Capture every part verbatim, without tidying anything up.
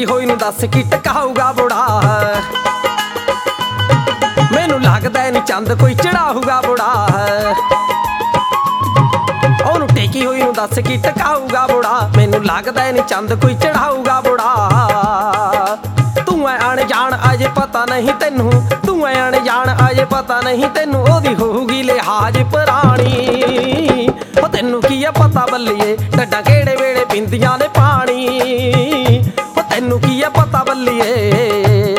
ਹੋਈ ਨੂੰ ਦੱਸ ਕੀ ਟਕਾਊਗਾ ਬੁੜਾ। ਮੈਨੂੰ ਲੱਗਦਾ ਨੀ ਚੰਦ ਕੋਈ ਚੜਾਊਗਾ ਬੁੜਾ। ਉਹਨੂੰ ਟੇਕੀ ਹੋਈ ਨੂੰ ਦੱਸ ਕੀ ਟਕਾਊਗਾ ਬੁੜਾ। ਮੈਨੂੰ ਲੱਗਦਾ ਨੀ ਚੰਦ ਕੋਈ ਚੜਾਊਗਾ ਬੁੜਾ। ਤੂੰ ਐ ਅਣਜਾਣ ਅਜੇ ਪਤਾ ਨਹੀਂ ਤੈਨੂੰ, ਤੂੰ ਐ ਅਣਜਾਣ ਅਜੇ ਪਤਾ ਨਹੀਂ ਤੈਨੂੰ। ਉਹਦੀ ਹੋਊਗੀ ਲਿਹਾਜ਼ ਪੁਰਾਣੀ। ਉਹ ਤੈਨੂੰ ਕੀ ਆ ਪਤਾ ਬੱਲੀਏ ਡੱਡਾਂ ਕਿਹੜੇ ਵੇਲੇ ਪੀਂਦੀਆਂ ਨੇ ਪਾਣੀ। ਉਹ ਤੈਨੂੰ ਕੀ ਆ ਪਤਾ ਬੱਲੀਏ।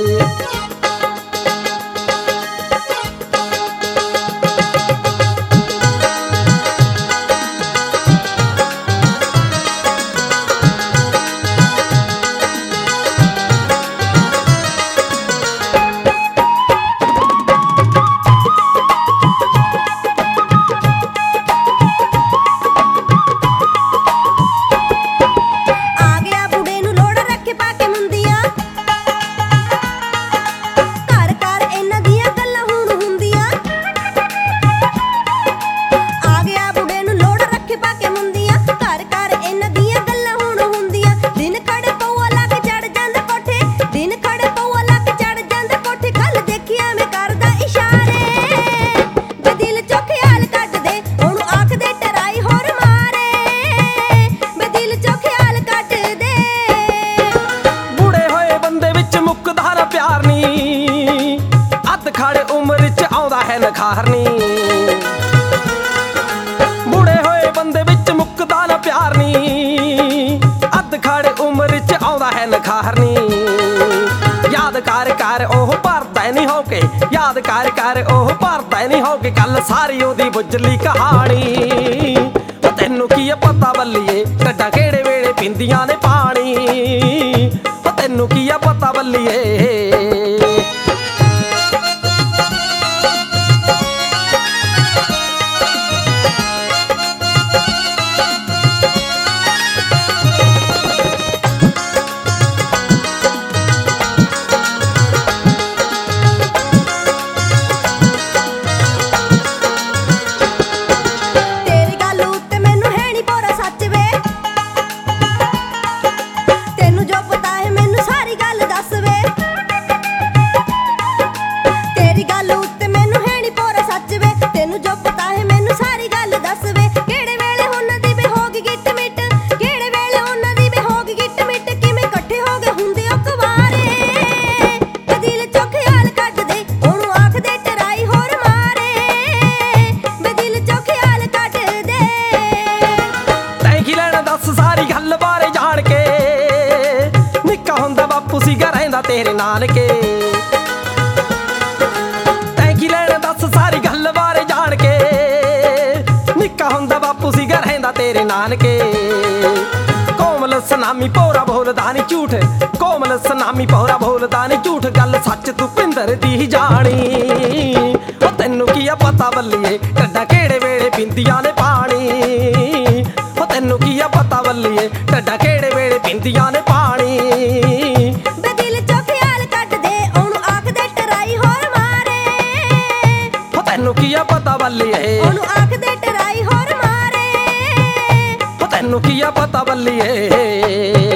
ਖੜੇ ਉਮਰ ਚ ਆਉਂਦਾ ਹੈ ਨਖਾਰਨੀ। ਬੁੜੇ ਹੋਏ ਬੰਦੇ ਵਿੱਚ ਮੁੱਕਦਾ ਨਾ ਪਿਆਰ ਨੀ। ਅੱਧ ਖੜੇ ਉਮਰ ਚ ਆਉਂਦਾ ਹੈ ਨਖਾਰਨੀ। ਯਾਦ ਕਰ ਕਰ ਉਹ ਭਰਦਾ ਨਹੀਂ ਹੋ ਕੇ, ਯਾਦ ਕਰ ਕਰ ਉਹ ਭਰਦਾ ਨਹੀਂ ਹੋ ਕੇ ਗੱਲ ਸਾਰੀ ਉਹਦੀ ਬੁੱਝਲੀ ਕਹਾਣੀ। ਉਹ ਤੈਨੂੰ ਕੀ ਪਤਾ ਬੱਲੀਏ ਡੱਡਾਂ ਕਿਹੜੇ ਵੇਲੇ ਪੀਂਦੀਆਂ ਨੇ ਪਾਣੀ। ਉਹ ਤੈਨੂੰ ਕੀ ਪਤਾ ਬੱਲੀਏ। ਸਾਰੀ ਗੱਲ ਬਾਰੇ ਜਾਣ ਕੇ ਨਿੱਕਾ ਹੁੰਦਾ ਬਾਪੂ ਸੀਗਾ ਰਹਿੰਦਾ ਤੇਰੇ ਨਾਨਕੇ। ਤੈਂ ਕੀ ਲੈਣਾ ਦੱਸ ਸਾਰੀ ਗੱਲ ਬਾਰੇ ਜਾਣ ਕੇ। ਨਿੱਕਾ ਹੁੰਦਾ ਬਾਪੂ ਸੀਗਾ ਰਹਿੰਦਾ ਤੇਰੇ ਨਾਨਕੇ। ਕੋਮਲ ਸਨਾਮੀ ਪੋਰਾ ਬੋਲਦਾ ਨੀ ਝੂਠ, ਕੋਮਲ ਸਨਾਮੀ ਪੋਰਾ ਬੋਲਦਾ ਨੀ ਝੂਠ। ਗੱਲ ਸੱਚ ਤੂੰ ਭਿੰਦਰ ਦੀ ਜਾਣੀ। ਉਹ ਤੈਨੂੰ ਕੀ ਆ ਪਤਾ ਬੱਲੀਏ ਡੱਡਾਂ ਕਿਹੜੇ ਵੇਲੇ ਪੀਂਦੀਆਂ ਨੇ ਪਾਣੀ। ਉਹ ਤੈਨੂੰ ਕੀ ਆ ਪਤਾ ਬੱਲੀਏ ਡੱਡਾਂ ਕਿਹੜੇ ਵੇਲੇ ਪੀਂਦੀਆਂ ਨੇ ਪਾਣੀ। ਬੇ ਦਿਲ ਚੋਂ ਖਿਆਲ ਕੱਢ ਦੇ ਉਹਨੂੰ ਆਖਦੇ ਟਰਾਈ ਹੋਰ ਮਾਰੇ। ਉਹ ਤੈਨੂੰ ਕੀ ਆ ਪਤਾ ਬੱਲੀਏ ਉਹਨੂੰ ਆਖਦੇ ਟਰਾਈ ਹੋਰ ਮਾਰੇ। ਉਹ ਤੈਨੂੰ ਕੀ ਆ ਪਤਾ ਬੱਲੀਏ।